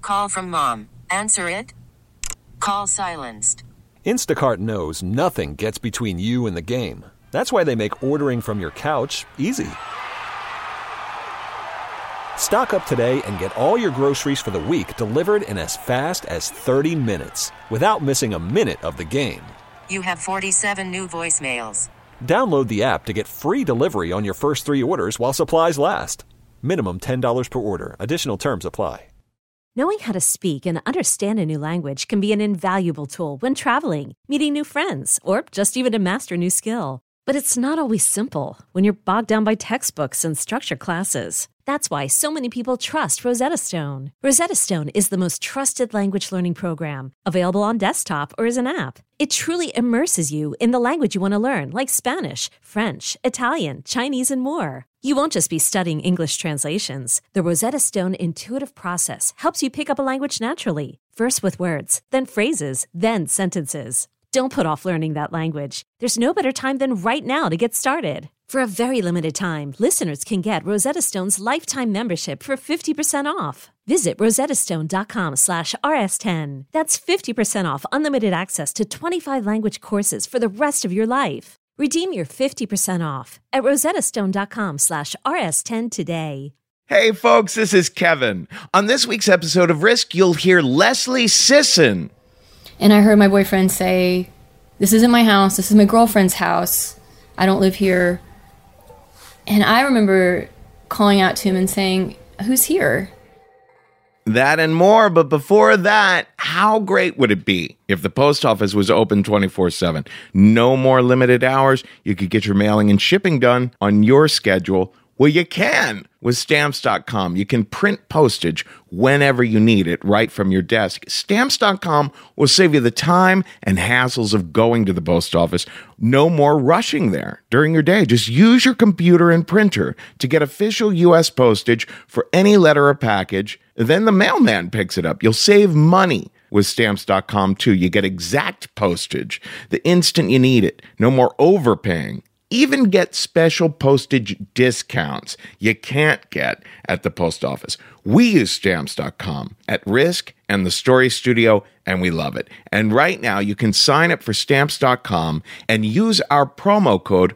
Call from mom. Answer it. Call silenced. Instacart knows nothing gets between you and the game. That's why they make ordering from your couch easy. Stock up today and get all your groceries for the week delivered in as fast as 30 minutes without missing a minute of the game. You have 47 new voicemails. Download the app to get free delivery on your first 3 orders while supplies last. Minimum $10 per order. Additional terms apply. Knowing how to speak and understand a new language can be an invaluable tool when traveling, meeting new friends, or just even to master a new skill. But it's not always simple when you're bogged down by textbooks and structured classes. That's why so many people trust Rosetta Stone. Rosetta Stone is the most trusted language learning program, available on desktop or as an app. It truly immerses you in the language you want to learn, like Spanish, French, Italian, Chinese, and more. You won't just be studying English translations. The Rosetta Stone intuitive process helps you pick up a language naturally, first with words, then phrases, then sentences. Don't put off learning that language. There's no better time than right now to get started. For a very limited time, listeners can get Rosetta Stone's lifetime membership for 50% off. Visit rosettastone.com/rs10. That's 50% off unlimited access to 25 language courses for the rest of your life. Redeem your 50% off at rosettastone.com/rs10 today. Hey folks, this is Kevin. On this week's episode of Risk, you'll hear Leslie Sisson. And I heard my boyfriend say, "This isn't my house, this is my girlfriend's house. I don't live here." And I remember calling out to him and saying, "Who's here?" That and more, but before that, how great would it be if the post office was open 24/7? No more limited hours. You could get your mailing and shipping done on your schedule. Well, you can with Stamps.com. You can print postage whenever you need it right from your desk. Stamps.com will save you the time and hassles of going to the post office. No more rushing there during your day. Just use your computer and printer to get official U.S. postage for any letter or package. Then the mailman picks it up. You'll save money with Stamps.com, too. You get exact postage the instant you need it. No more overpaying. Even get special postage discounts you can't get at the post office. We use Stamps.com at Risk and the Story Studio, and we love it. And right now, you can sign up for Stamps.com and use our promo code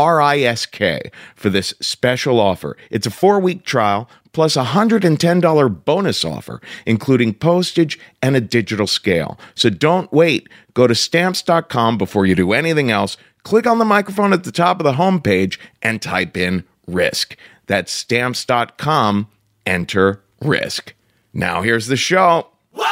RISK for this special offer. It's a 4-week trial plus a $110 bonus offer, including postage and a digital scale. So don't wait. Go to Stamps.com before you do anything else. Click on the microphone at the top of the homepage and type in Risk. That's Stamps.com. Enter Risk. Now here's the show.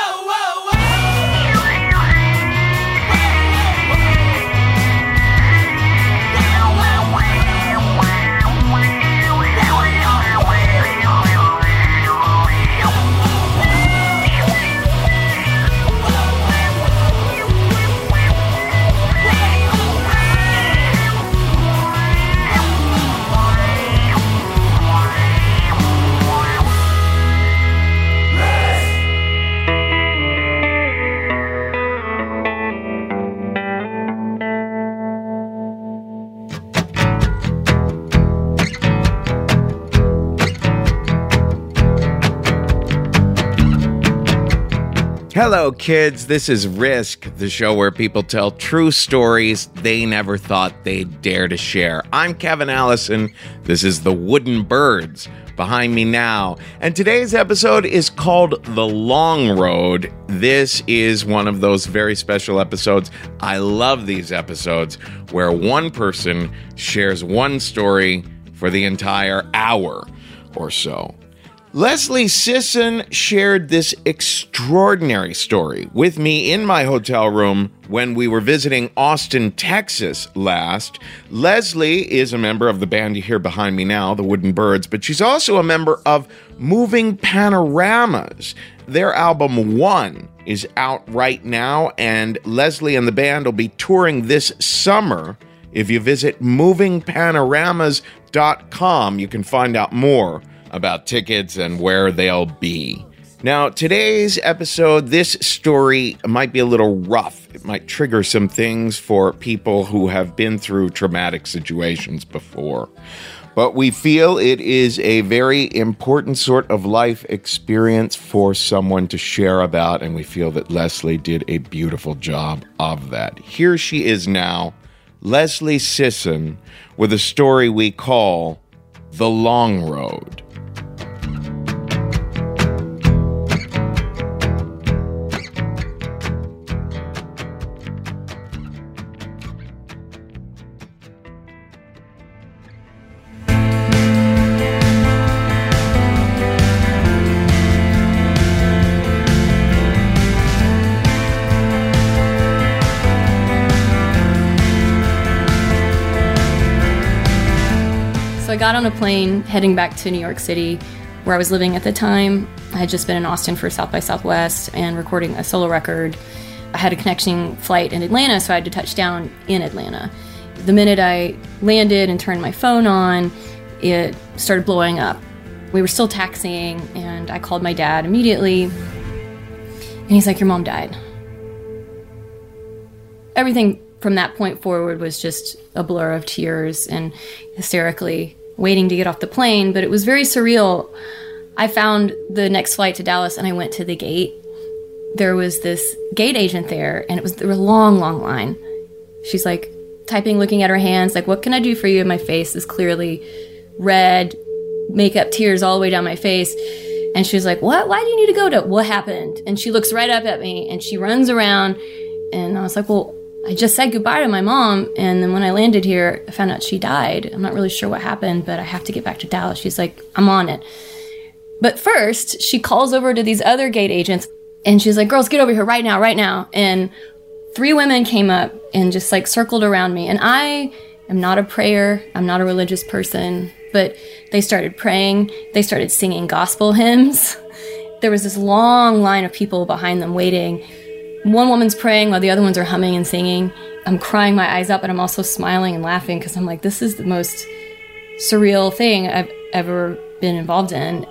Hello, kids. This is Risk, the show where people tell true stories they never thought they'd dare to share. I'm Kevin Allison. This is The Wooden Birds behind me now. And today's episode is called The Long Road. This is one of those very special episodes. I love these episodes where one person shares one story for the entire hour or so. Leslie Sisson shared this extraordinary story with me in my hotel room when we were visiting Austin, Texas last. Leslie is a member of the band you hear behind me now, the Wooden Birds, but she's also a member of Moving Panoramas. Their album One is out right now, and Leslie and the band will be touring this summer. If you visit movingpanoramas.com, you can find out more about tickets and where they'll be. Now, today's episode, this story might be a little rough. It might trigger some things for people who have been through traumatic situations before. But we feel it is a very important sort of life experience for someone to share about, and we feel that Leslie did a beautiful job of that. Here she is now, Leslie Sisson, with a story we call The Long Road. I got on a plane heading back to New York City, where I was living at the time. I had just been in Austin for South by Southwest and recording a solo record. I had a connecting flight in Atlanta, so I had to touch down in Atlanta. The minute I landed and turned my phone on, it started blowing up. We were still taxiing, and I called my dad immediately, and he's like, "Your mom died." Everything from that point forward was just a blur of tears and hysterically waiting to get off the plane, but it was very surreal. I found the next flight to Dallas and I went to the gate. There was this gate agent there, and there was a long, long line. She's like typing, looking at her hands, like, "What can I do for you?" And my face is clearly red, makeup, tears all the way down my face. And she was like, "What? Why do you need to go to? What happened?" And she looks right up at me and she runs around, and I was like, "Well, I just said goodbye to my mom, and then when I landed here, I found out she died. I'm not really sure what happened, but I have to get back to Dallas." She's like, "I'm on it." But first, she calls over to these other gate agents, and she's like, "Girls, get over here right now, right now." And 3 women came up and just like circled around me. And I am not a prayer. I'm not a religious person, but they started praying. They started singing gospel hymns. There was this long line of people behind them waiting. One woman's praying while the other ones are humming and singing. I'm crying my eyes out, but I'm also smiling and laughing because I'm like, this is the most surreal thing I've ever been involved in.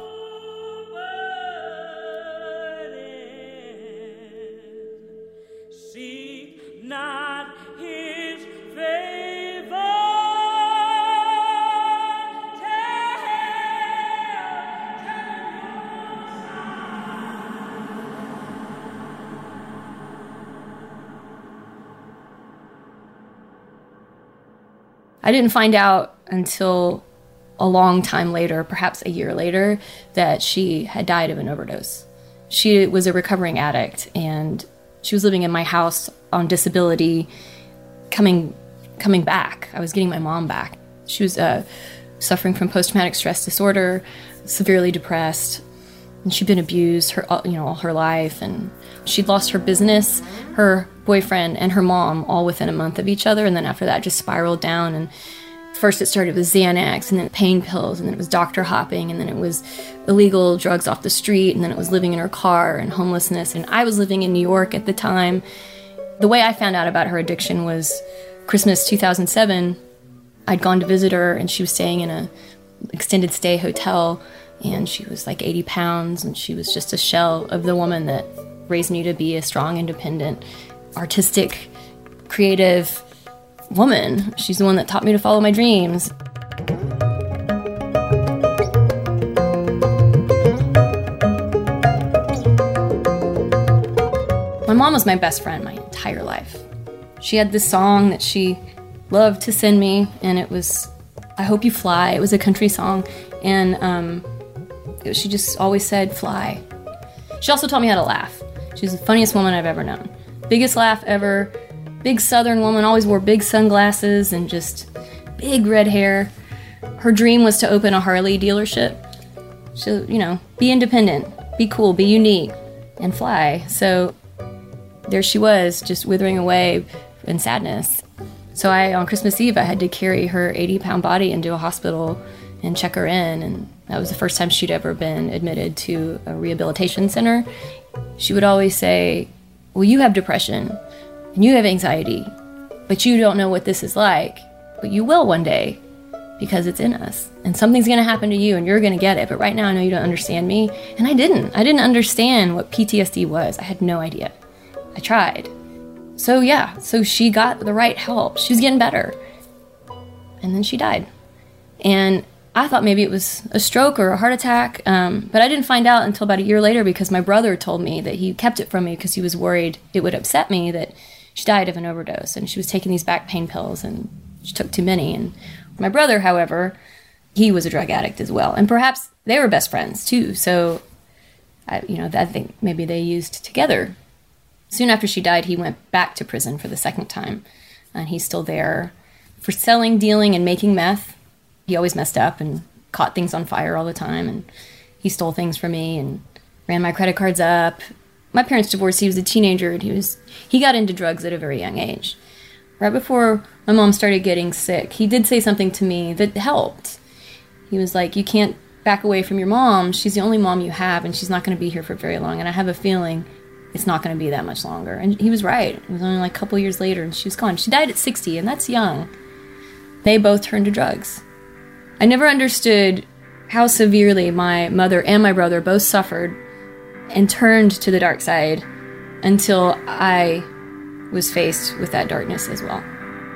I didn't find out until a long time later, perhaps a year later, that she had died of an overdose. She was a recovering addict, and she was living in my house on disability, coming back. I was getting my mom back. She was suffering from post-traumatic stress disorder, severely depressed, and she'd been abused all her life, and she'd lost her business, her boyfriend, and her mom all within a month of each other, and then after that just spiraled down. And first it started with Xanax, and then pain pills, and then it was doctor hopping, and then it was illegal drugs off the street, and then it was living in her car and homelessness. And I was living in New York at the time. The way I found out about her addiction was Christmas 2007. I'd gone to visit her, and she was staying in a extended stay hotel, and she was like 80 pounds, and she was just a shell of the woman that raised me to be a strong, independent, artistic, creative woman. She's the one that taught me to follow my dreams. My mom was my best friend my entire life. She had this song that she loved to send me, and it was "I Hope You Fly." It was a country song, and she just always said, "Fly." She also taught me how to laugh. She was the funniest woman I've ever known. Biggest laugh ever. Big Southern woman, always wore big sunglasses and just big red hair. Her dream was to open a Harley dealership. So, be independent, be cool, be unique, and fly. So there she was, just withering away in sadness. So on Christmas Eve, I had to carry her 80-pound body into a hospital and check her in, and that was the first time she'd ever been admitted to a rehabilitation center. She would always say, "Well, you have depression, and you have anxiety, but you don't know what this is like, but you will one day, because it's in us, and something's going to happen to you, and you're going to get it, but right now I know you don't understand me." And I didn't understand what PTSD was. I had no idea. I tried. So she got the right help. She was getting better. And then she died. And I thought maybe it was a stroke or a heart attack, but I didn't find out until about a year later because my brother told me that he kept it from me because he was worried it would upset me that she died of an overdose, and she was taking these back pain pills, and she took too many. And my brother, however, he was a drug addict as well, and perhaps they were best friends too. So, I think maybe they used together. Soon after she died, he went back to prison for the second time, and he's still there for selling, dealing, and making meth. He always messed up and caught things on fire all the time, and he stole things from me and ran my credit cards up. My parents divorced. He was a teenager, and he got into drugs at a very young age. Right before my mom started getting sick, he did say something to me that helped. He was like, you can't back away from your mom. She's the only mom you have, and she's not going to be here for very long, and I have a feeling it's not going to be that much longer. And he was right. It was only like a couple years later, and she was gone. She died at 60, and that's young. They both turned to drugs. I never understood how severely my mother and my brother both suffered and turned to the dark side until I was faced with that darkness as well.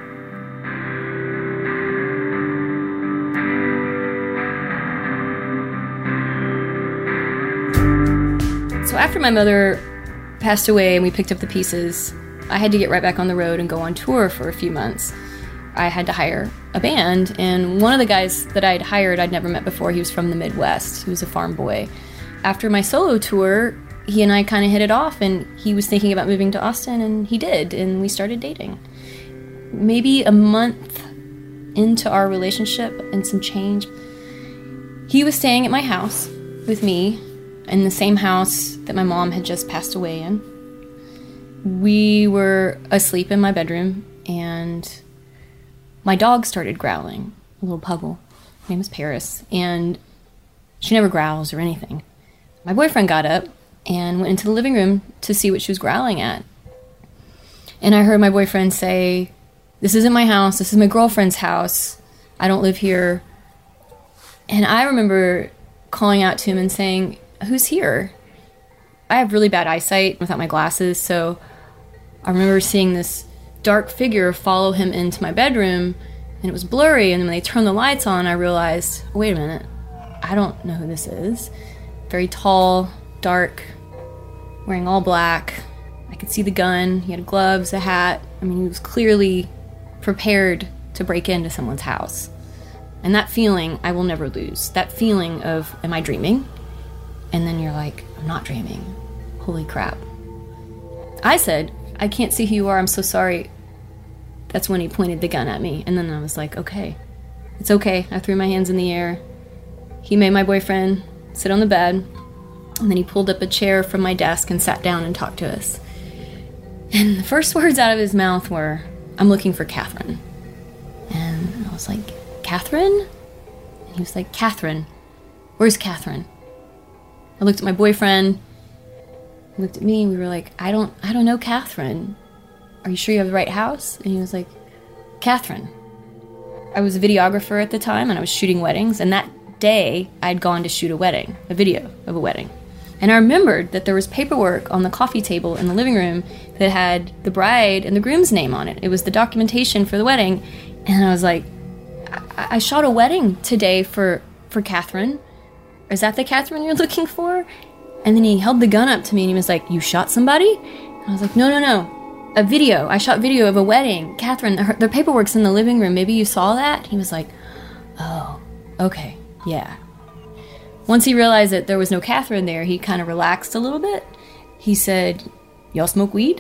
So after my mother passed away and we picked up the pieces, I had to get right back on the road and go on tour for a few months. I had to hire a band, and one of the guys that I'd hired I'd never met before. He was from the Midwest. He was a farm boy. After my solo tour, he and I kind of hit it off, and he was thinking about moving to Austin, and he did, and we started dating. Maybe a month into our relationship and some change, he was staying at my house with me in the same house that my mom had just passed away in. We were asleep in my bedroom, and my dog started growling, a little puggle. Her name is Paris, and she never growls or anything. My boyfriend got up and went into the living room to see what she was growling at. And I heard my boyfriend say, "This isn't my house, this is my girlfriend's house. I don't live here." And I remember calling out to him and saying, "Who's here?" I have really bad eyesight without my glasses, so I remember seeing this dark figure follow him into my bedroom, and it was blurry, and then when they turned the lights on, I realized, wait a minute, I don't know who this is. Very tall, dark, wearing all black. I could see the gun. He had gloves, a hat. I mean, he was clearly prepared to break into someone's house. And that feeling I will never lose. That feeling of, am I dreaming? And then you're like, I'm not dreaming. Holy crap. I said, I can't see who you are. I'm so sorry. That's when he pointed the gun at me. And then I was like, okay, it's okay. I threw my hands in the air. He made my boyfriend sit on the bed. And then he pulled up a chair from my desk and sat down and talked to us. And the first words out of his mouth were, I'm looking for Catherine. And I was like, Catherine? And he was like, Catherine. Where's Catherine? I looked at my boyfriend. He looked at me, and we were like, I don't know Catherine. Are you sure you have the right house? And he was like, Catherine. I was a videographer at the time, and I was shooting weddings, and that day I'd gone to shoot a wedding, a video of a wedding. And I remembered that there was paperwork on the coffee table in the living room that had the bride and the groom's name on it. It was the documentation for the wedding. And I was like, I shot a wedding today for Catherine. Is that the Catherine you're looking for? And then he held the gun up to me and he was like, you shot somebody? And I was like, no. A video. I shot video of a wedding. Catherine, the paperwork's in the living room. Maybe you saw that? He was like, oh, okay, yeah. Once he realized that there was no Catherine there, he kind of relaxed a little bit. He said, y'all smoke weed?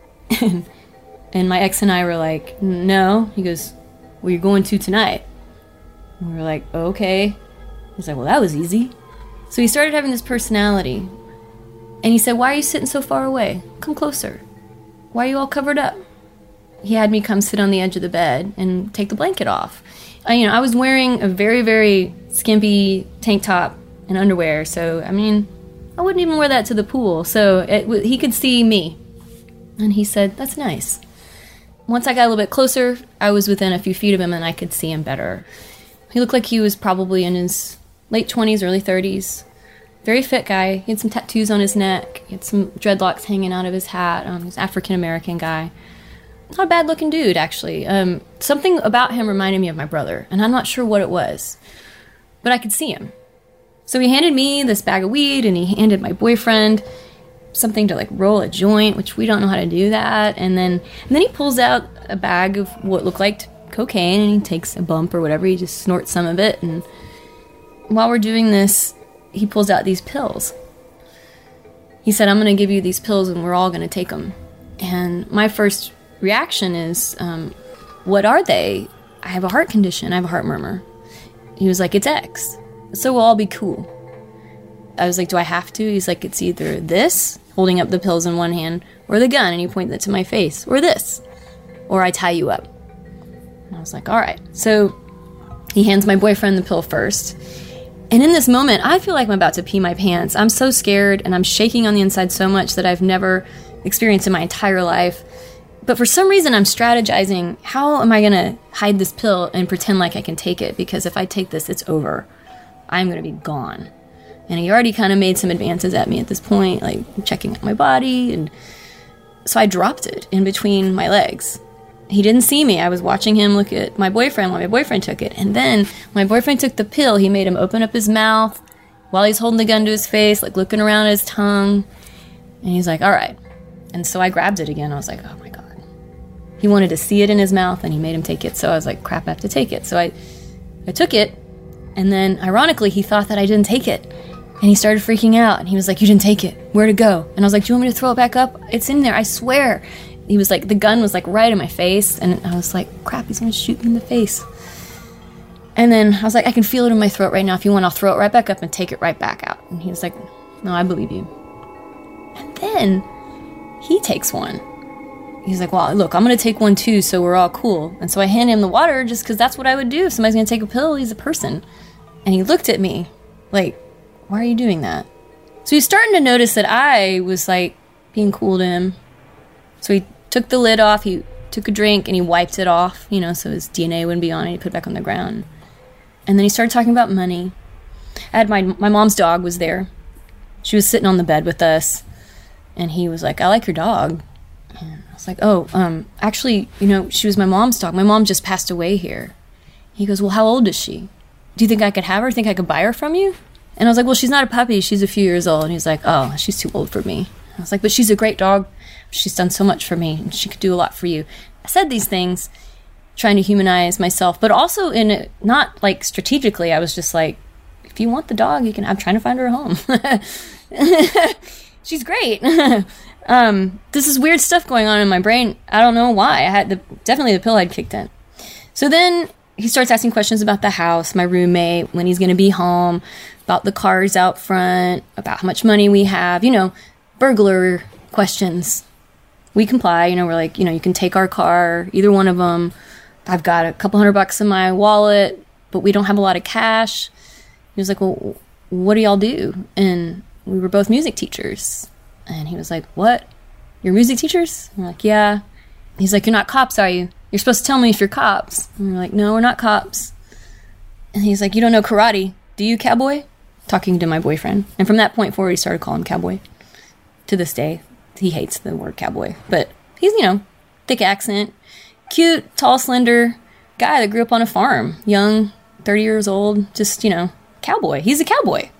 And my ex and I were like, no. He goes, well, you're going to tonight. And we were like, okay. He's like, well, that was easy. So he started having this personality. And he said, why are you sitting so far away? Come closer. Why are you all covered up? He had me come sit on the edge of the bed and take the blanket off. I was wearing a very, very skimpy tank top and underwear. So, I wouldn't even wear that to the pool. So he could see me. And he said, that's nice. Once I got a little bit closer, I was within a few feet of him and I could see him better. He looked like he was probably in his late 20s, early 30s. Very fit guy. He had some tattoos on his neck. He had some dreadlocks hanging out of his hat. He was an African-American guy. Not a bad-looking dude, actually. Something about him reminded me of my brother, and I'm not sure what it was. but I could see him. So he handed me this bag of weed, and he handed my boyfriend something to like roll a joint, which we don't know how to do that. And then he pulls out a bag of what looked like cocaine, and he takes a bump or whatever. He just snorts some of it. And while we're doing this, he pulls out these pills. He said, I'm going to give you these pills and we're all going to take them. And my first reaction is, what are they? I have a heart condition. I have a heart murmur. He was like, it's X. So we'll all be cool. I was like, do I have to? He's like, it's either this, holding up the pills in one hand, or the gun, and he pointed it to my face, or this, or I tie you up. And I was like, all right. So he hands my boyfriend the pill first. And in this moment, I feel like I'm about to pee my pants. I'm so scared, and I'm shaking on the inside so much that I've never experienced in my entire life. But for some reason, I'm strategizing, how am I going to hide this pill and pretend like I can take it? Because if I take this, it's over. I'm going to be gone. And he already kind of made some advances at me at this point, like checking out my body. And so I dropped it in between my legs. He didn't see me. I was watching him look at my boyfriend while my boyfriend took it. And then my boyfriend took the pill. He made him open up his mouth while he's holding the gun to his face, like looking around at his tongue. And he's like, all right. And so I grabbed it again. I was like, oh my God. He wanted to see it in his mouth, and he made him take it. So I was like, crap, I have to take it. So I took it. And then ironically, he thought that I didn't take it. And he started freaking out, and he was like, you didn't take it. Where'd it go? And I was like, do you want me to throw it back up? It's in there, I swear. He was like, the gun was like right in my face, and I was like, crap, he's gonna shoot me in the face. And then I was like, I can feel it in my throat right now. If you want, I'll throw it right back up and take it right back out. And he was like, no, I believe you. And then he takes one. He's like, well, look, I'm gonna take one too, so we're all cool. And so I hand him the water just because that's what I would do. If somebody's gonna take a pill, he's a person. And he looked at me like, why are you doing that? So he's starting to notice that I was like being cool to him. So he took the lid off, he took a drink, and he wiped it off, you know, so his DNA wouldn't be on it. He put it back on the ground. And then he started talking about money. I had my mom's dog was there. She was sitting on the bed with us. And he was like, I like your dog. And I was like, oh, actually, you know, she was my mom's dog. My mom just passed away here. He goes, well, how old is she? Do you think I could have her? Think I could buy her from you? And I was like, well, she's not a puppy. She's a few years old. And he's like, oh, she's too old for me. I was like, but she's a great dog. She's done so much for me, and she could do a lot for you. I said these things trying to humanize myself, but also not like strategically. I was just like, if you want the dog, you can. I'm trying to find her a home. She's great. This is weird stuff going on in my brain. I don't know why. I had definitely the pill had kicked in. So then he starts asking questions about the house, my roommate, when he's going to be home, about the cars out front, about how much money we have, you know, burglar questions. We comply, you know, we're like, you know, you can take our car, either one of them. I've got a couple $100 in my wallet, but we don't have a lot of cash. He was like, well, what do y'all do? And we were both music teachers. And he was like, what? You're music teachers? And we're like, yeah. He's like, you're not cops, are you? You're supposed to tell me if you're cops. And we're like, no, we're not cops. And he's like, you don't know karate, do you, cowboy? Talking to my boyfriend. And from that point forward, he started calling him cowboy. To this day, he hates the word cowboy. But he's, you know, thick accent, cute, tall, slender guy that grew up on a farm. Young, 30 years old, just, you know, cowboy. He's a cowboy.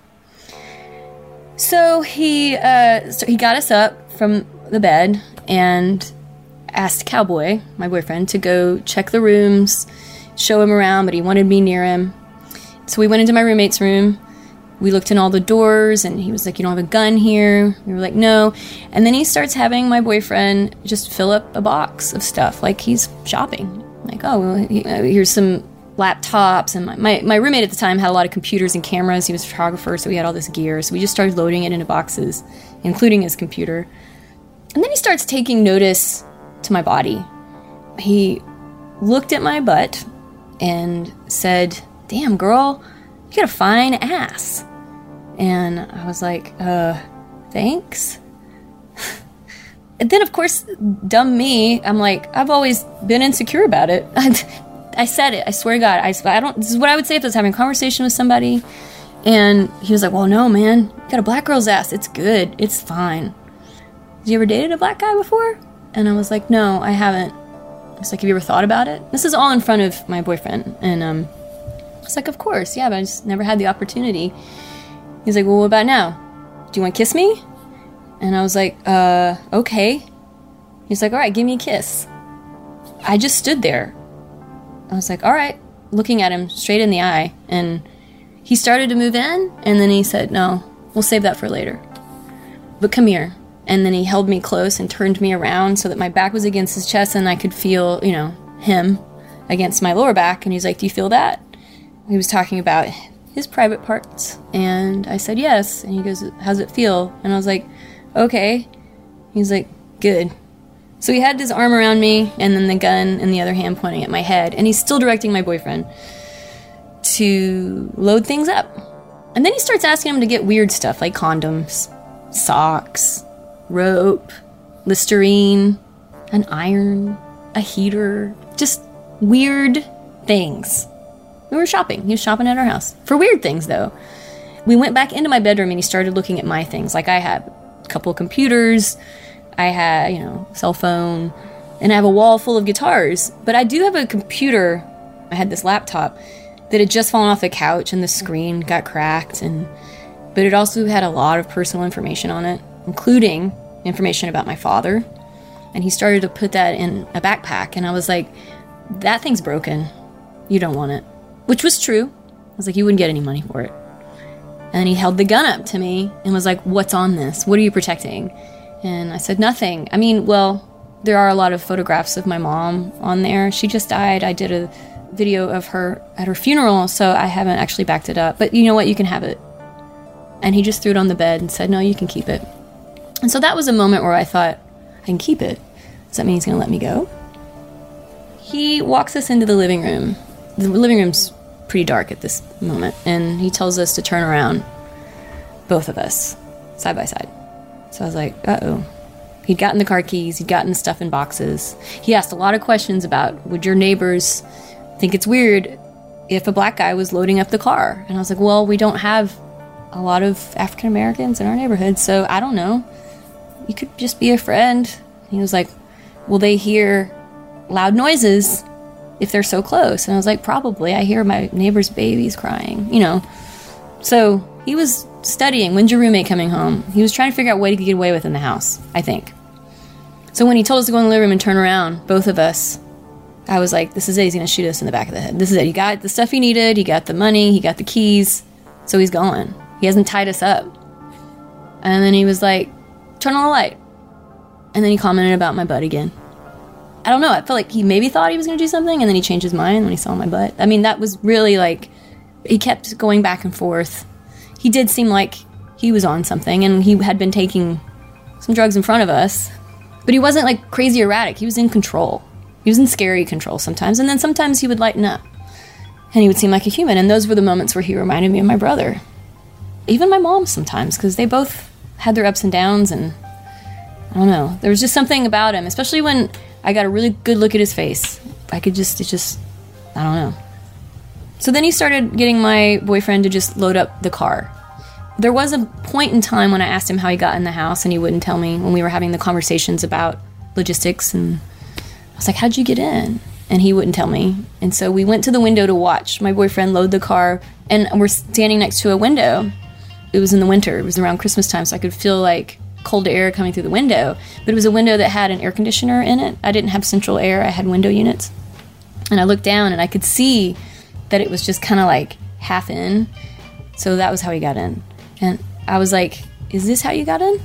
So he got us up from the bed and asked Cowboy, my boyfriend, to go check the rooms, show him around, but he wanted me near him. So we went into my roommate's room. We looked in all the doors, and he was like, you don't have a gun here? We were like, no. And then he starts having my boyfriend just fill up a box of stuff, like he's shopping. Like, oh, well, here's some laptops. And my roommate at the time had a lot of computers and cameras. He was a photographer, so we had all this gear. So we just started loading it into boxes, including his computer. And then he starts taking notice to my body. He looked at my butt and said, damn, girl, you got a fine ass. And I was like, thanks. And then, of course, dumb me, I'm like, I've always been insecure about it. I said it, I swear to God. I don't. This is what I would say if I was having a conversation with somebody. And he was like, well, no, man, you got a black girl's ass. It's good. It's fine. Have you ever dated a black guy before? And I was like, no, I haven't. I was like, have you ever thought about it? This is all in front of my boyfriend. And was like, of course, yeah, but I just never had the opportunity. He's like, well, what about now? Do you want to kiss me? And I was like, okay. He's like, all right, give me a kiss. I just stood there. I was like, all right, looking at him straight in the eye. And he started to move in, and then he said, no, we'll save that for later. But come here. And then he held me close and turned me around so that my back was against his chest and I could feel, him against my lower back. And he's like, do you feel that? He was talking about his private parts. And I said, yes. And he goes, how's it feel? And I was like, okay. He's like, good. So he had his arm around me and then the gun in the other hand pointing at my head. And he's still directing my boyfriend to load things up. And then he starts asking him to get weird stuff like condoms, socks, rope, Listerine, an iron, a heater, just weird things. We were shopping. He was shopping at our house. For weird things, though. We went back into my bedroom and he started looking at my things. Like I had a couple of computers, I had, cell phone, and I have a wall full of guitars. But I do have a computer. I had this laptop that had just fallen off the couch and the screen got cracked. But it also had a lot of personal information on it, including information about my father. And he started to put that in a backpack. And I was like, that thing's broken. You don't want it. Which was true. I was like, you wouldn't get any money for it. And he held the gun up to me and was like, what's on this? What are you protecting? And I said, nothing. I mean, well, there are a lot of photographs of my mom on there. She just died. I did a video of her at her funeral, so I haven't actually backed it up. But you know what? You can have it. And he just threw it on the bed and said, no, you can keep it. And so that was a moment where I thought, I can keep it. Does that mean he's going to let me go? He walks us into the living room. The living room's pretty dark at this moment. And he tells us to turn around, both of us, side by side. So I was like, uh-oh. He'd gotten the car keys. He'd gotten stuff in boxes. He asked a lot of questions about, would your neighbors think it's weird if a black guy was loading up the car? And I was like, well, we don't have a lot of African Americans in our neighborhood, so I don't know. You could just be a friend. He was like, will they hear loud noises if they're so close? And I was like, probably. I hear my neighbor's babies crying, So he was studying, when's your roommate coming home? He was trying to figure out what he could get away with in the house, I think. So when he told us to go in the living room and turn around, both of us, I was like, this is it. He's going to shoot us in the back of the head. This is it. He got the stuff he needed. He got the money. He got the keys. So he's gone. He hasn't tied us up. And then he was like, turn on the light. And then he commented about my butt again. I don't know. I felt like he maybe thought he was going to do something, and then he changed his mind when he saw my butt. I mean, that was really like, he kept going back and forth. He did seem like he was on something, and he had been taking some drugs in front of us. But he wasn't like crazy erratic. He was in control. He was in scary control sometimes, and then sometimes he would lighten up. And he would seem like a human, and those were the moments where he reminded me of my brother. Even my mom sometimes, because they both had their ups and downs, and I don't know. There was just something about him, especially when I got a really good look at his face. I don't know. So then he started getting my boyfriend to just load up the car. There was a point in time when I asked him how he got in the house, and he wouldn't tell me when we were having the conversations about logistics, and I was like, how'd you get in? And he wouldn't tell me. And so we went to the window to watch my boyfriend load the car, and we're standing next to a window. It was in the winter. It was around Christmas time, so I could feel like cold air coming through the window. But it was a window that had an air conditioner in it. I didn't have central air. I had window units. And I looked down, and I could see that it was just kind of like half in. So that was how he got in. And I was like, is this how you got in?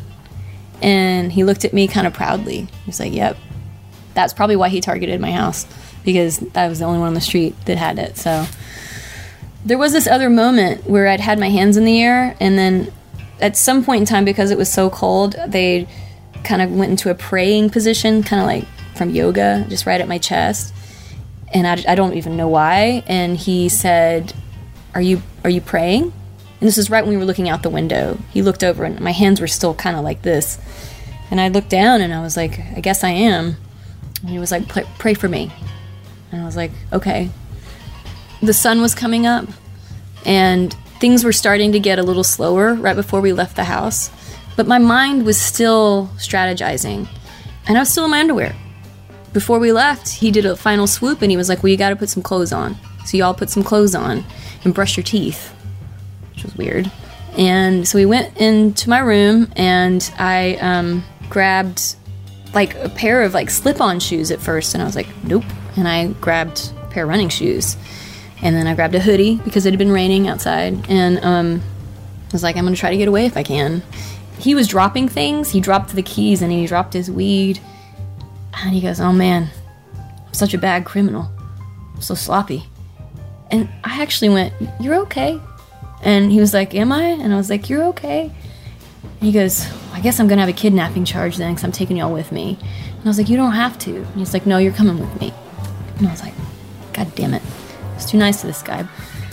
And he looked at me kind of proudly. He was like, yep. That's probably why he targeted my house, because I was the only one on the street that had it. So there was this other moment where I'd had my hands in the air, and then at some point in time, because it was so cold, they kind of went into a praying position, kind of like from yoga, just right at my chest. And I don't even know why. And he said, are you praying? And this was right when we were looking out the window. He looked over, and my hands were still kind of like this. And I looked down, and I was like, I guess I am. And he was like, pray for me. And I was like, okay. The sun was coming up, and things were starting to get a little slower right before we left the house. But my mind was still strategizing, and I was still in my underwear. Before we left, he did a final swoop, and he was like, well, you got to put some clothes on. So y'all put some clothes on. and brush your teeth, which was weird. And so we went into my room, and I grabbed like a pair of like slip-on shoes at first, and I was like, nope. And I grabbed a pair of running shoes, and then I grabbed a hoodie because it had been raining outside, and I was like, I'm gonna try to get away if I can. He was dropping things. He dropped the keys, and he dropped his weed, and he goes, oh man, I'm such a bad criminal. I'm so sloppy. And I actually went, you're okay? And he was like, am I? And I was like, you're okay? And he goes, I guess I'm going to have a kidnapping charge then because I'm taking y'all with me. And I was like, you don't have to. And he's like, no, you're coming with me. And I was like, God damn it. I was too nice to this guy.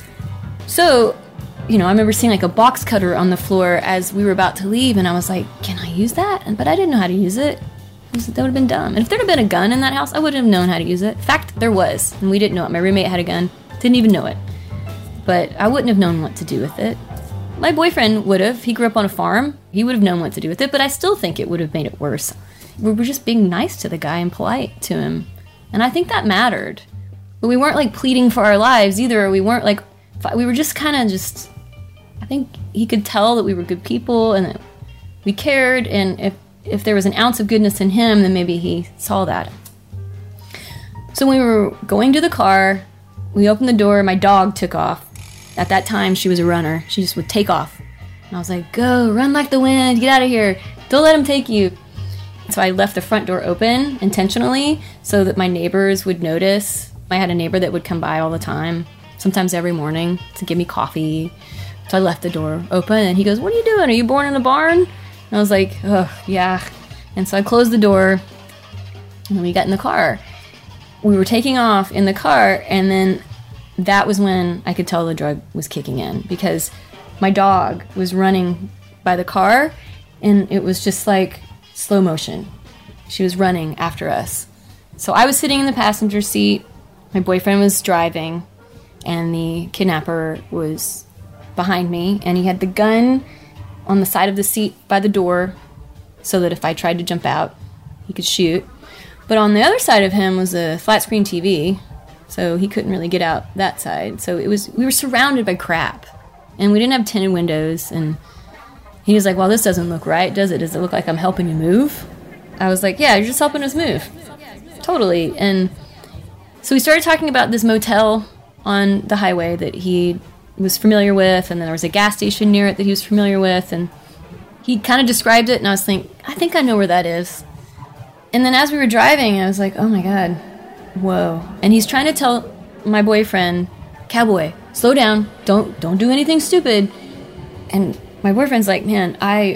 So, I remember seeing like a box cutter on the floor as we were about to leave. And I was like, can I use that? But I didn't know how to use it. That would have been dumb. And if there had been a gun in that house, I wouldn't have known how to use it. In fact, there was. And we didn't know it. My roommate had a gun. Didn't even know it. But I wouldn't have known what to do with it. My boyfriend would have. He grew up on a farm. He would have known what to do with it, but I still think it would have made it worse. We were just being nice to the guy and polite to him. And I think that mattered. But we weren't like pleading for our lives either. We weren't like, we were just kind of just, I think he could tell that we were good people and that we cared. And if there was an ounce of goodness in him, then maybe he saw that. So when we were going to the car, we opened the door, my dog took off. At that time, she was a runner. She just would take off. And I was like, go, run like the wind, get out of here. Don't let him take you. So I left the front door open intentionally so that my neighbors would notice. I had a neighbor that would come by all the time, sometimes every morning, to give me coffee. So I left the door open, and he goes, what are you doing? Are you born in a barn? And I was like, oh, yeah. And so I closed the door, and then we got in the car. We were taking off in the car, and then that was when I could tell the drug was kicking in, because my dog was running by the car, and it was just like slow motion. She was running after us. So I was sitting in the passenger seat, my boyfriend was driving, and the kidnapper was behind me, and he had the gun on the side of the seat by the door so that if I tried to jump out, he could shoot. But on the other side of him was a flat screen TV, so he couldn't really get out that side. So we were surrounded by crap, and we didn't have tinted windows. And he was like, well, this doesn't look right, does it? Does it look like I'm helping you move? I was like, yeah, you're just helping us move. Totally. And so we started talking about this motel on the highway that he was familiar with, and then there was a gas station near it that he was familiar with, and he kind of described it, and I was thinking, I think I know where that is. And then as we were driving, I was like, oh my God, whoa. And he's trying to tell my boyfriend, cowboy, slow down, don't do anything stupid. And my boyfriend's like, man,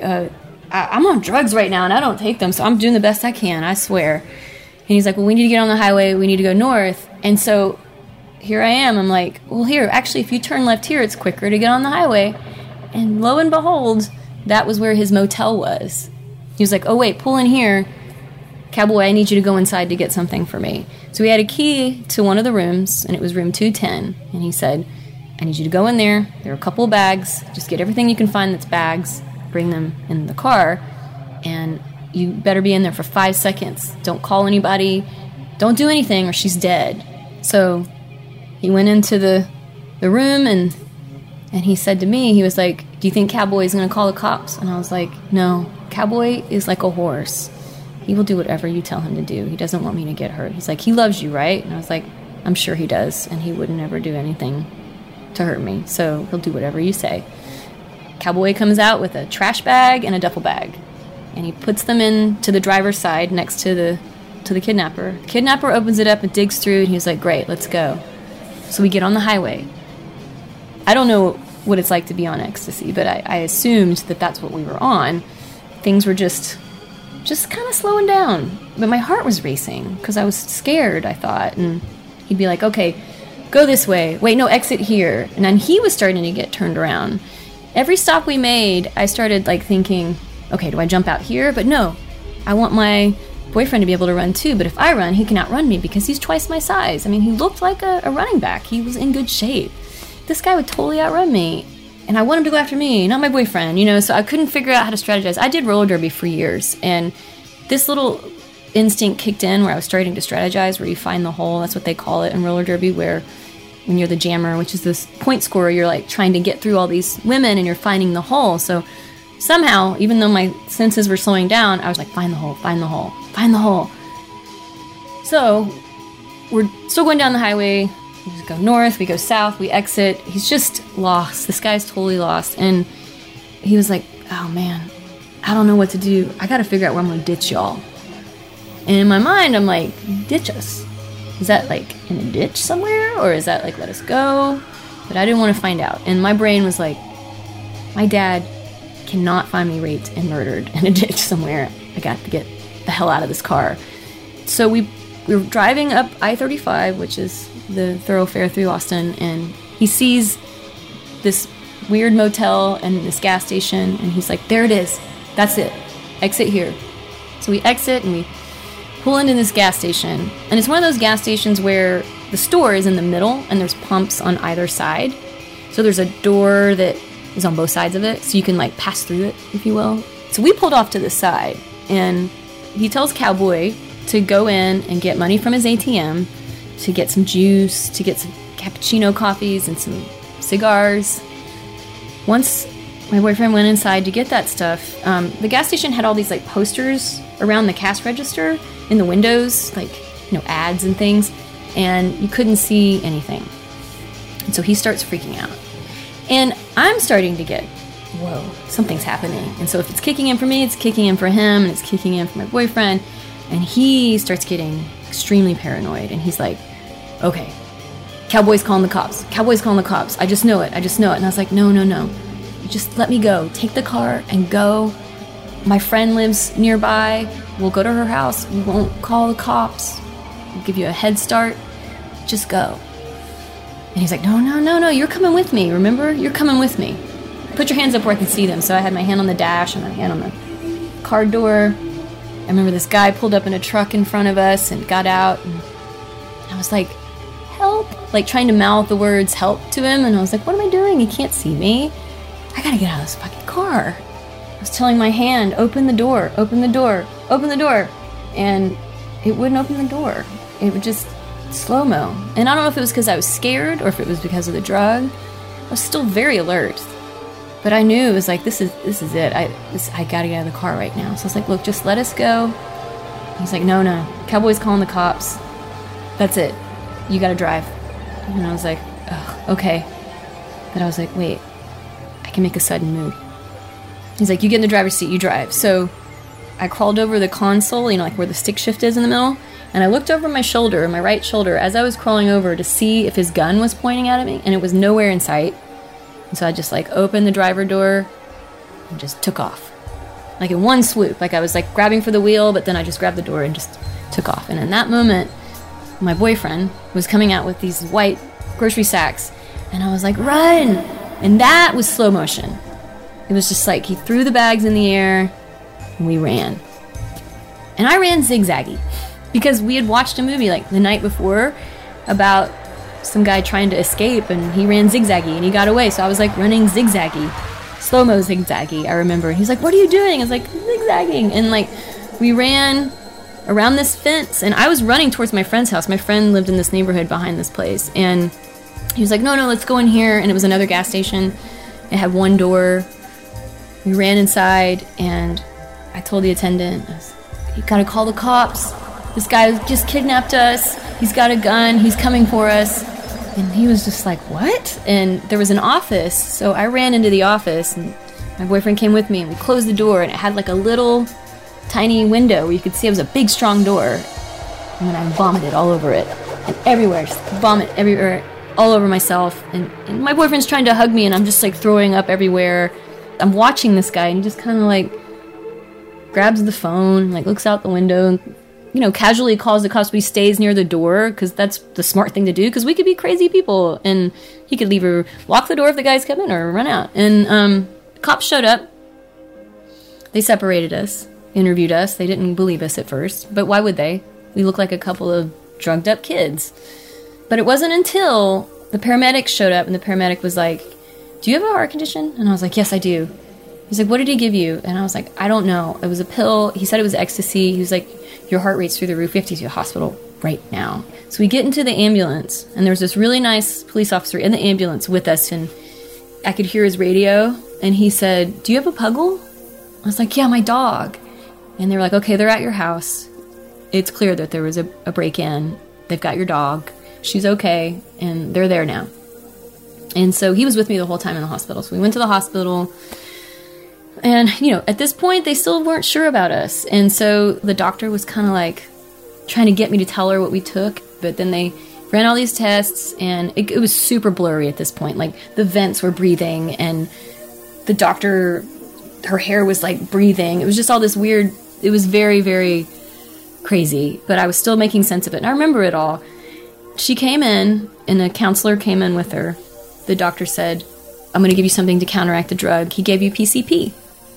I'm on drugs right now, and I don't take them, so I'm doing the best I can, I swear. And he's like, well, we need to get on the highway, we need to go north. And so here I am, I'm like, well, here, actually, if you turn left here, it's quicker to get on the highway. And lo and behold, that was where his motel was. He was like, oh, wait, pull in here. Cowboy, I need you to go inside to get something for me. So we had a key to one of the rooms, and it was room 210. And he said, I need you to go in there. There are a couple of bags. Just get everything you can find that's bags. Bring them in the car. And you better be in there for 5 seconds. Don't call anybody. Don't do anything or she's dead. So he went into the room, and he said to me, he was like, do you think Cowboy's going to call the cops? And I was like, no. Cowboy is like a horse. He will do whatever you tell him to do. He doesn't want me to get hurt. He's like, he loves you, right? And I was like, I'm sure he does, and he would never do anything to hurt me, so he'll do whatever you say. Cowboy comes out with a trash bag and a duffel bag, and he puts them in to the driver's side next to the kidnapper. The kidnapper opens it up and digs through, and he's like, great, let's go. So we get on the highway. I don't know what it's like to be on ecstasy, but I assumed that that's what we were on. Things were just kind of slowing down. But my heart was racing because I was scared, I thought. And he'd be like, okay, go this way. Wait, no, exit here. And then he was starting to get turned around. Every stop we made, I started like thinking, okay, do I jump out here? But no, I want my boyfriend to be able to run too. But if I run, he can outrun me because he's twice my size. I mean, he looked like a running back. He was in good shape. This guy would totally outrun me. And I want him to go after me, not my boyfriend, so I couldn't figure out how to strategize. I did roller derby for years, and this little instinct kicked in where I was starting to strategize, where you find the hole, that's what they call it in roller derby, where when you're the jammer, which is this point scorer. You're like trying to get through all these women and you're finding the hole. So somehow, even though my senses were slowing down, I was like, find the hole, find the hole, find the hole. So we're still going down the highway. We just go north, we go south, we exit. He's just lost. This guy's totally lost. And he was like, oh man, I don't know what to do. I got to figure out where I'm going to ditch y'all. And in my mind, I'm like, ditch us? Is that like in a ditch somewhere? Or is that like let us go? But I didn't want to find out. And my brain was like, my dad cannot find me raped and murdered in a ditch somewhere. I got to get the hell out of this car. So we were driving up I-35, which is the thoroughfare through Austin, and he sees this weird motel and this gas station, and he's like, there it is. That's it. Exit here. So we exit and we pull into this gas station. And it's one of those gas stations where the store is in the middle and there's pumps on either side. So there's a door that is on both sides of it, so you can like pass through it, if you will. So we pulled off to the side, and he tells Cowboy to go in and get money from his ATM, to get some juice, to get some cappuccino coffees and some cigars. Once my boyfriend went inside to get that stuff, the gas station had all these like posters around the cash register in the windows, like, you know, ads and things, and you couldn't see anything. And so he starts freaking out. And I'm starting to get, whoa, something's happening. And so if it's kicking in for me, it's kicking in for him, and it's kicking in for my boyfriend. And he starts getting extremely paranoid. And he's like, okay, Cowboy's calling the cops. Cowboy's calling the cops. I just know it. I just know it. And I was like, no. Just let me go. Take the car and go. My friend lives nearby. We'll go to her house. We won't call the cops. We'll give you a head start. Just go. And he's like, no. You're coming with me. Remember? You're coming with me. Put your hands up where I can see them. So I had my hand on the dash and my hand on the car door. I remember this guy pulled up in a truck in front of us and got out, and I was like, help, like trying to mouth the words help to him, and I was like, what am I doing? He can't see me. I gotta get out of this fucking car. I was telling my hand, open the door, open the door, open the door, and it wouldn't open the door. It would just slow-mo. And I don't know if it was because I was scared or if it was because of the drug. I was still very alert. But I knew it was like, this is it. I gotta get out of the car right now. So I was like, look, just let us go. He's like, no. Cowboy's calling the cops. That's it. You gotta drive. And I was like, oh, okay. But I was like, wait, I can make a sudden move. He's like, you get in the driver's seat, you drive. So I crawled over the console, you know, like where the stick shift is in the middle. And I looked over my shoulder, my right shoulder, as I was crawling over to see if his gun was pointing at me. And it was nowhere in sight. And so I just like opened the driver door and just took off. Like in one swoop. Like I was like grabbing for the wheel, but then I just grabbed the door and just took off. And in that moment, my boyfriend was coming out with these white grocery sacks. And I was like, run! And that was slow motion. It was just like he threw the bags in the air and we ran. And I ran zigzaggy because we had watched a movie like the night before about some guy trying to escape, and he ran zigzaggy and he got away. So I was like running zigzaggy, slow-mo zigzaggy, I remember. And he's like, what are you doing? I was like, zigzagging. And like we ran around this fence, and I was running towards my friend's house. My friend lived in this neighborhood behind this place, and he was like, no, let's go in here. And it was another gas station. It had one door. We ran inside, and I told the attendant, you gotta call the cops. This guy just kidnapped us. He's got a gun. He's coming for us. And he was just like, what? And there was an office. So I ran into the office, and my boyfriend came with me, and we closed the door, and it had like a little tiny window where you could see it was a big, strong door. And then I vomited all over it. And everywhere. Just vomit everywhere. All over myself. And my boyfriend's trying to hug me, and I'm just like throwing up everywhere. I'm watching this guy, and he just kind of like grabs the phone, like looks out the window, and you know, casually calls the cops, but he stays near the door because that's the smart thing to do, because we could be crazy people, and he could either lock the door if the guy's coming or run out. And cops showed up. They separated us, interviewed us. They didn't believe us at first, but why would they? We looked like a couple of drugged up kids. But it wasn't until the paramedic showed up, and the paramedic was like, do you have a heart condition? And I was like, yes, I do. He's like, what did he give you? And I was like, I don't know. It was a pill. He said it was ecstasy. He was like, your heart rate's through the roof. We have to use you to the hospital. right now. So we get into the ambulance, and there's this really nice police officer in the ambulance with us, and I could hear his radio, and he said, "Do you have a puggle?" I was like, "Yeah, my dog." And they were like, "Okay, they're at your house. It's clear that there was a break-in. They've got your dog. She's okay, and they're there now." And so he was with me the whole time in the hospital. So we went to the hospital, and, at this point, they still weren't sure about us. And so the doctor was kind of like trying to get me to tell her what we took, but then they ran all these tests, and it was super blurry at this point. Like, the vents were breathing, and the doctor, her hair was like breathing. It was just all this weird, it was very, very crazy, but I was still making sense of it. And I remember it all. She came in, and a counselor came in with her. The doctor said, "I'm going to give you something to counteract the drug. He gave you PCP."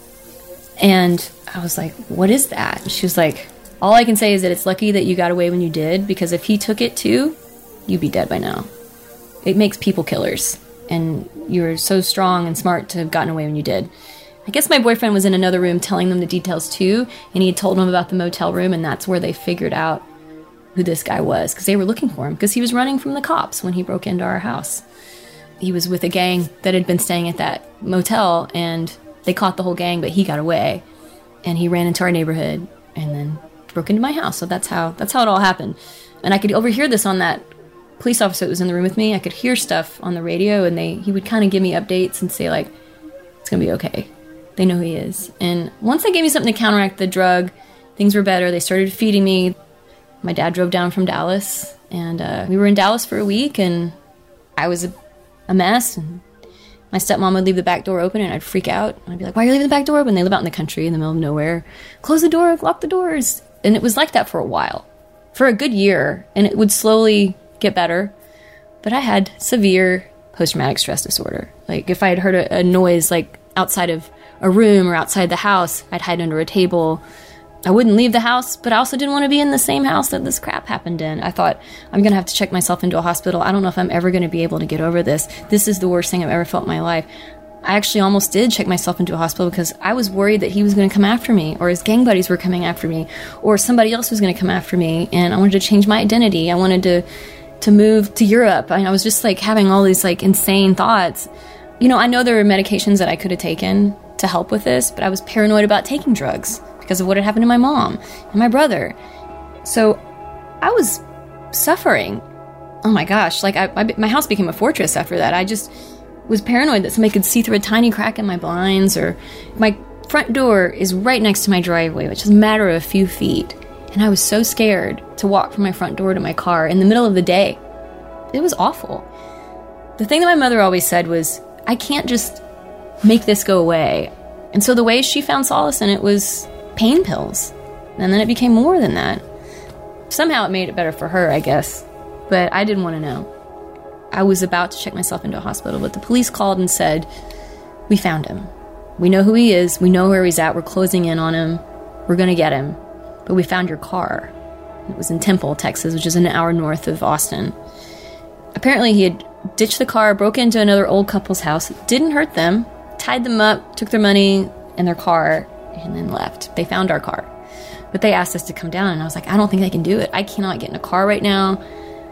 And I was like, "What is that?" And she was like, "All I can say is that it's lucky that you got away when you did, because if he took it too, you'd be dead by now. It makes people killers, and you're so strong and smart to have gotten away when you did." I guess my boyfriend was in another room telling them the details too, and he had told them about the motel room, and that's where they figured out who this guy was, because they were looking for him, because he was running from the cops when he broke into our house. He was with a gang that had been staying at that motel, and they caught the whole gang, but he got away, and he ran into our neighborhood and then broke into my house. So that's how it all happened. And I could overhear this on that police officer that was in the room with me. I could hear stuff on the radio, and he would kind of give me updates and say, like, "It's gonna be okay. They know who he is." And once they gave me something to counteract the drug, things were better. They started feeding me. My dad drove down from Dallas, and we were in Dallas for a week, and I was a mess, and my stepmom would leave the back door open, and I'd freak out. And I'd be like, "Why are you leaving the back door open?" They live out in the country in the middle of nowhere. "Close the door, lock the doors." And it was like that for a while, for a good year, and it would slowly get better. But I had severe post-traumatic stress disorder. Like, if I had heard a noise, like outside of a room or outside the house, I'd hide under a table. I wouldn't leave the house, but I also didn't want to be in the same house that this crap happened in. I thought, I'm going to have to check myself into a hospital. I don't know if I'm ever going to be able to get over this. This is the worst thing I've ever felt in my life. I actually almost did check myself into a hospital because I was worried that he was going to come after me, or his gang buddies were coming after me, or somebody else was going to come after me, and I wanted to change my identity. I wanted to move to Europe. I was just like having all these like insane thoughts. I know there were medications that I could have taken to help with this, but I was paranoid about taking drugs because of what had happened to my mom and my brother. So I was suffering. Oh my gosh, like my house became a fortress after that. I just was paranoid that somebody could see through a tiny crack in my blinds, or my front door is right next to my driveway, which is a matter of a few feet. And I was so scared to walk from my front door to my car in the middle of the day. It was awful. The thing that my mother always said was, I can't just make this go away. And so the way she found solace in it was pain pills. And then it became more than that. Somehow it made it better for her, I guess. But I didn't want to know. I was about to check myself into a hospital, but the police called and said, "We found him. We know who he is. We know where he's at. We're closing in on him. We're going to get him. But we found your car." It was in Temple, Texas, which is an hour north of Austin. Apparently he had ditched the car, broke into another old couple's house, didn't hurt them, tied them up, took their money and their car, and then left. They found our car. But they asked us to come down, and I was like, I don't think I can do it. I cannot get in a car right now.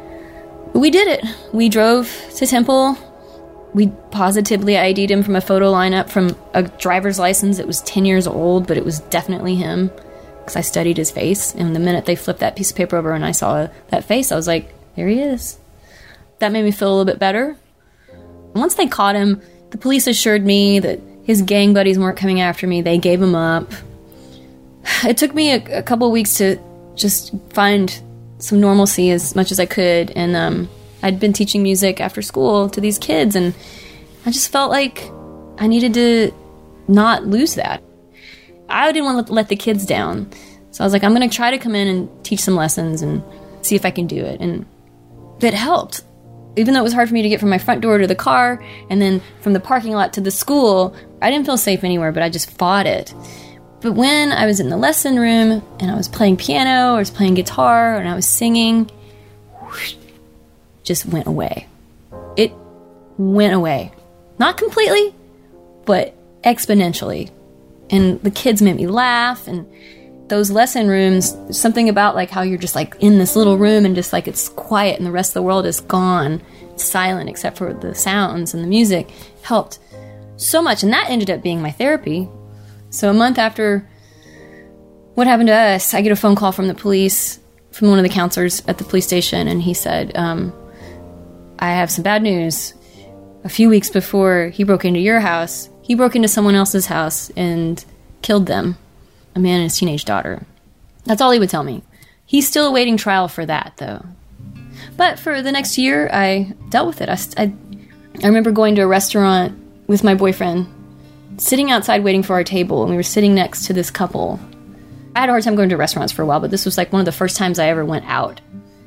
But we did it. We drove to Temple. We positively ID'd him from a photo lineup from a driver's license that was 10 years old, but it was definitely him, because I studied his face. And the minute they flipped that piece of paper over and I saw that face, I was like, there he is. That made me feel a little bit better. Once they caught him, the police assured me that his gang buddies weren't coming after me. They gave him up. It took me a couple of weeks to just find some normalcy as much as I could. And I'd been teaching music after school to these kids, and I just felt like I needed to not lose that. I didn't want to let the kids down. So I was like, I'm going to try to come in and teach some lessons and see if I can do it. And it helped. Even though it was hard for me to get from my front door to the car, and then from the parking lot to the school, I didn't feel safe anywhere, but I just fought it. But when I was in the lesson room, and I was playing piano, or I was playing guitar, and I was singing, whoosh, just went away. It went away. Not completely, but exponentially. And the kids made me laugh, and those lesson rooms, something about like how you're just like in this little room and just like it's quiet and the rest of the world is gone, it's silent except for the sounds and the music, helped so much. And that ended up being my therapy. So a month after what happened to us, I get a phone call from the police, from one of the counselors at the police station, and he said, I have some bad news. A few weeks before he broke into your house, he broke into someone else's house and killed them, a man and his teenage daughter. That's all he would tell me. He's still awaiting trial for that, though. But for the next year, I dealt with it. I remember going to a restaurant with my boyfriend, sitting outside waiting for our table, and we were sitting next to this couple. I had a hard time going to restaurants for a while, but this was like one of the first times I ever went out.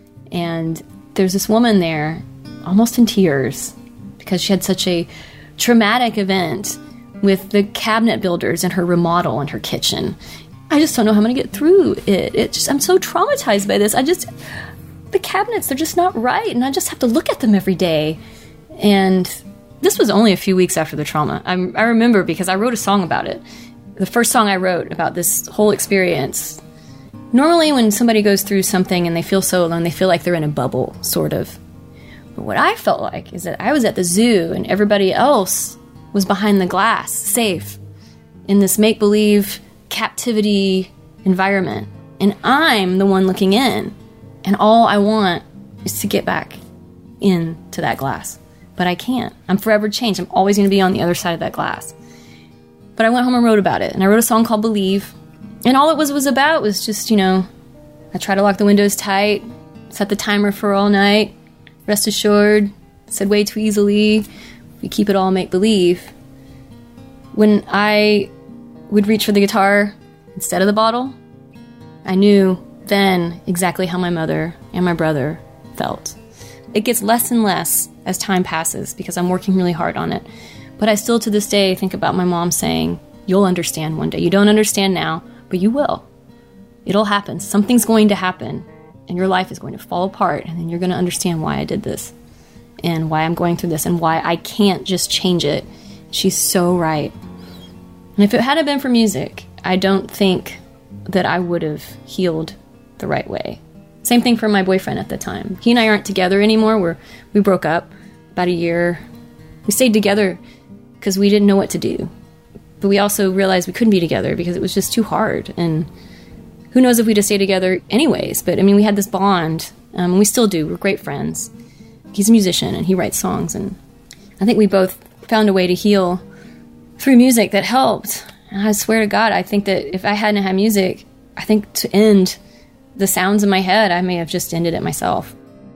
And there's this woman there, almost in tears, because she had such a traumatic event with the cabinet builders and her remodel and her kitchen. I just don't know how I'm going to get through it. I'm so traumatized by this. The cabinets, they're just not right, and I just have to look at them every day. And this was only a few weeks after the trauma. I remember because I wrote a song about it. The first song I wrote about this whole experience. Normally when somebody goes through something and they feel so alone, they feel like they're in a bubble, sort of. But what I felt like is that I was at the zoo and everybody else was behind the glass, safe, in this make-believe captivity environment. And I'm the one looking in. And all I want is to get back into that glass. But I can't. I'm forever changed. I'm always going to be on the other side of that glass. But I went home and wrote about it. And I wrote a song called Believe. And all it was about was just, I try to lock the windows tight, set the timer for all night, rest assured, said way too easily, we keep it all make-believe. When I would reach for the guitar instead of the bottle, I knew then exactly how my mother and my brother felt. It gets less and less as time passes because I'm working really hard on it. But I still to this day think about my mom saying, you'll understand one day. You don't understand now, but you will. It'll happen. Something's going to happen, and your life is going to fall apart, and then you're going to understand why I did this, and why I'm going through this, and why I can't just change it. She's so right. And if it hadn't been for music, I don't think that I would have healed the right way. Same thing for my boyfriend at the time. He and I aren't together anymore. We broke up about a year. We stayed together because we didn't know what to do. But we also realized we couldn't be together because it was just too hard. And who knows if we'd have stayed together anyways. But, we had this bond. And we still do. We're great friends. He's a musician and he writes songs. And I think we both found a way to heal through music that helped. And I swear to God, I think that if I hadn't had music, I think to end the sounds in my head, I may have just ended it myself.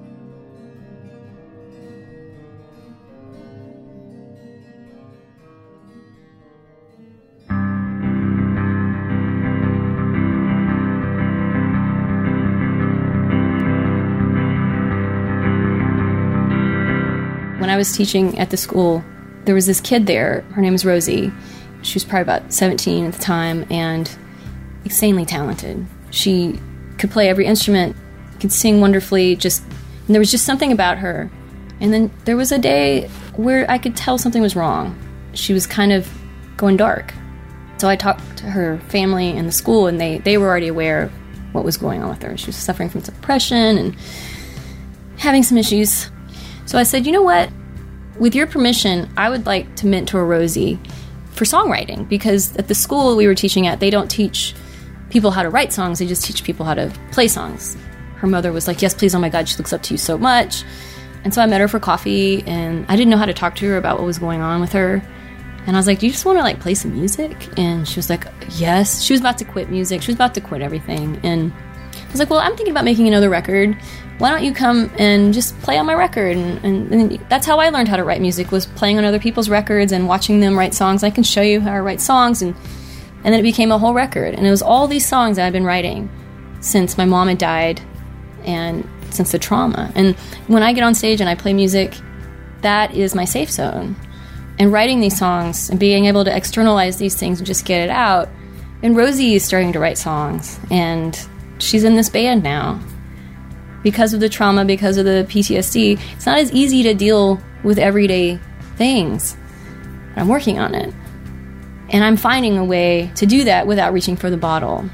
When I was teaching at the school, there was this kid there. Her name was Rosie. She was probably about 17 at the time and insanely talented. She could play every instrument, could sing wonderfully, and there was just something about her. And then there was a day where I could tell something was wrong. She was kind of going dark. So I talked to her family and the school, and they were already aware of what was going on with her. She was suffering from depression and having some issues. So I said, you know what? With your permission, I would like to mentor Rosie for songwriting, because at the school we were teaching at, they don't teach people how to write songs, they just teach people how to play songs. Her mother was like, yes, please, oh my God, she looks up to you so much. And so I met her for coffee, and I didn't know how to talk to her about what was going on with her. And I was like, do you just want to play some music? And she was like, yes. She was about to quit music. She was about to quit everything. And I was like, well, I'm thinking about making another record. Why don't you come and just play on my record? And that's how I learned how to write music, was playing on other people's records and watching them write songs. I can show you how I write songs. And then it became a whole record. And it was all these songs that I've been writing since my mom had died and since the trauma. And when I get on stage and I play music, that is my safe zone. And writing these songs and being able to externalize these things and just get it out. And Rosie is starting to write songs. And she's in this band now. Because of the trauma, because of the PTSD, it's not as easy to deal with everyday things. But I'm working on it. And I'm finding a way to do that without reaching for the bottle.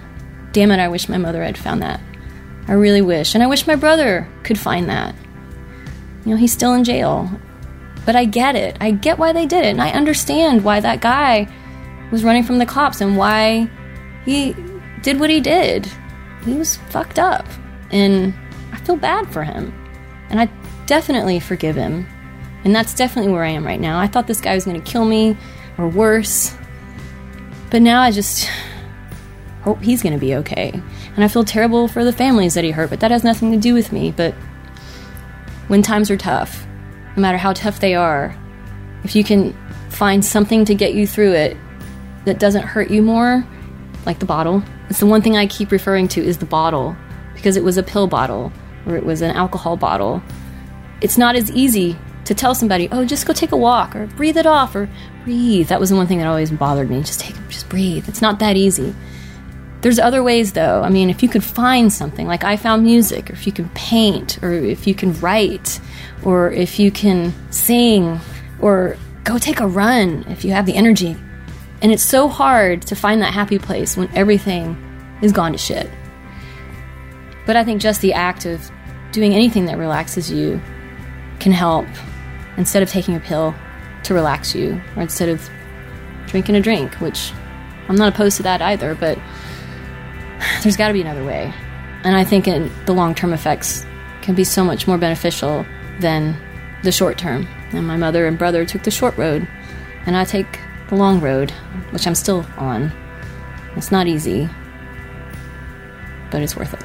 damn it, I wish my mother had found that. I really wish. And I wish my brother could find that. You know, he's still in jail. But I get it. I get why they did it. And I understand why that guy was running from the cops and why he did what he did. He was fucked up. And I feel bad for him. And I definitely forgive him. And that's definitely where I am right now. I thought this guy was going to kill me or worse. But now I just hope he's going to be okay. And I feel terrible for the families that he hurt, but that has nothing to do with me. But when times are tough, no matter how tough they are, if you can find something to get you through it that doesn't hurt you more, like the bottle. It's the one thing I keep referring to is the bottle, because it was a pill bottle or it was an alcohol bottle. It's not as easy to tell somebody, oh, just go take a walk or breathe it off or breathe. That was the one thing that always bothered me. Just breathe. It's not that easy. There's other ways, though. I mean, if you could find something, like I found music, or if you can paint, or if you can write, or if you can sing, or go take a run if you have the energy. And it's so hard to find that happy place when everything is gone to shit. But I think just the act of doing anything that relaxes you can help, instead of taking a pill to relax you, or instead of drinking a drink, which I'm not opposed to that either, but there's got to be another way. And I think the long-term effects can be so much more beneficial than the short term. And my mother and brother took the short road, and I take the long road, which I'm still on. It's not easy, but it's worth it.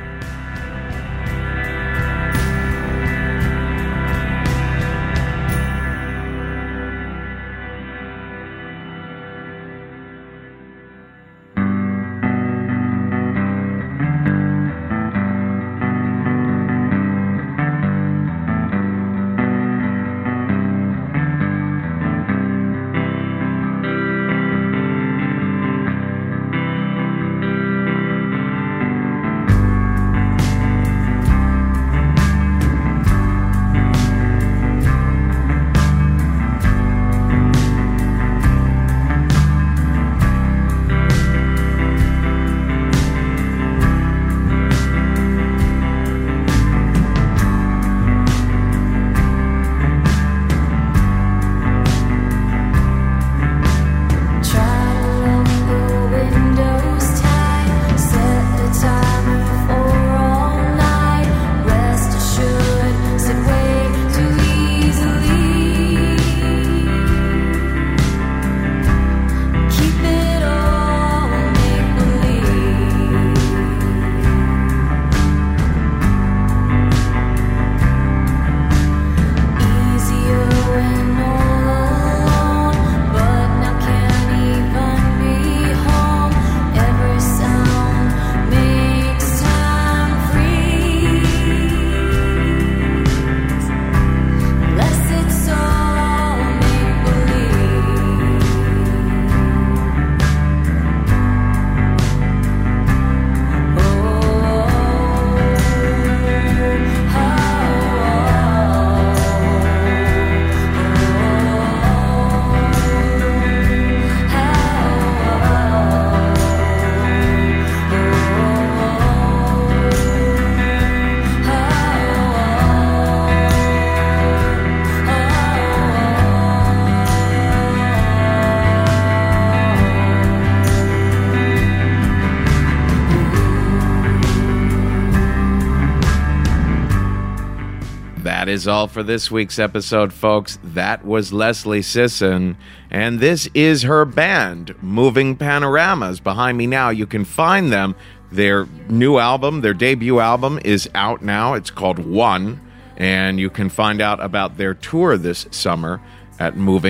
That is all for this week's episode, folks. That was Leslie Sisson, and this is her band, Moving Panoramas. Behind me now, you can find them. Their new album, their debut album, is out now. It's called One, and you can find out about their tour this summer at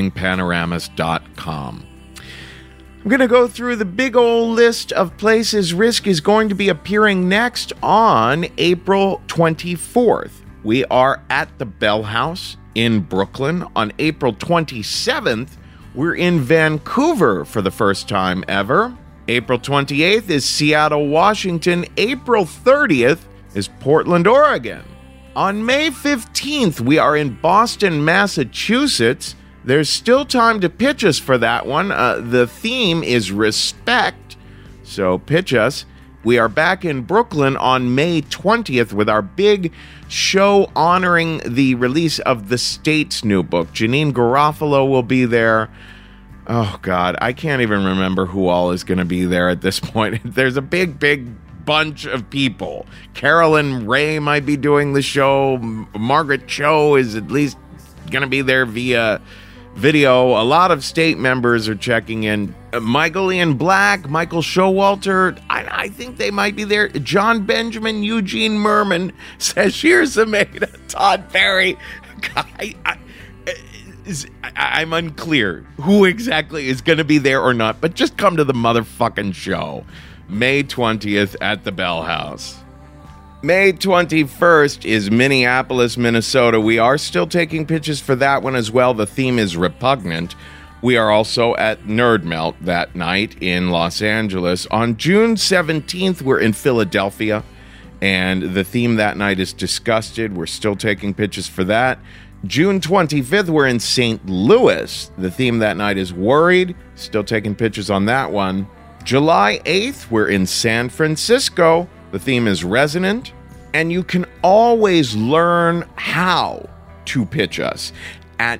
movingpanoramas.com. I'm going to go through the big old list of places Risk is going to be appearing next on April 24th. We are at the Bell House in Brooklyn. On April 27th, we're in Vancouver for the first time ever. April 28th is Seattle, Washington. April 30th is Portland, Oregon. On May 15th, we are in Boston, Massachusetts. There's still time to pitch us for that one. The theme is respect, so pitch us. we are back in Brooklyn on May 20th with our big show honoring the release of The State's new book. Janine Garofalo will be there. Oh, God, I can't even remember who all is going to be there at this point. There's a big bunch of people. Carolyn Ray might be doing the show. Margaret Cho is at least going to be there via video. A lot of state members are checking in. Michael Ian Black, Michael Showalter, I think they might be there. John Benjamin, Eugene Merman, Sashir Zameda, Todd Perry. I'm unclear who exactly is going to be there or not, but just come to the motherfucking show. May 20th at the Bell House. May 21st is Minneapolis, Minnesota. We are still taking pitches for that one as well. The theme is repugnant. We are also at Nerd Melt that night in Los Angeles. On June 17th, we're in Philadelphia, and the theme that night is disgusted. We're still taking pitches for that. June 25th, we're in St. Louis. The theme that night is worried. Still taking pitches on that one. July 8th, we're in San Francisco. The theme is resonant. And you can always learn how to pitch us at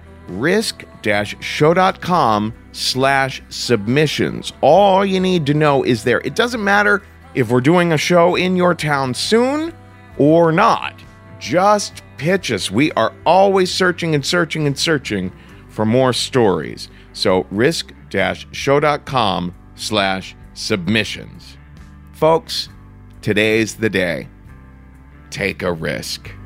risk-show.com/submissions. All you need to know is there. It doesn't matter if we're doing a show in your town soon or not. Just pitch us. We are always searching for more stories. So risk-show.com/submissions. Folks, today's the day. Take a risk.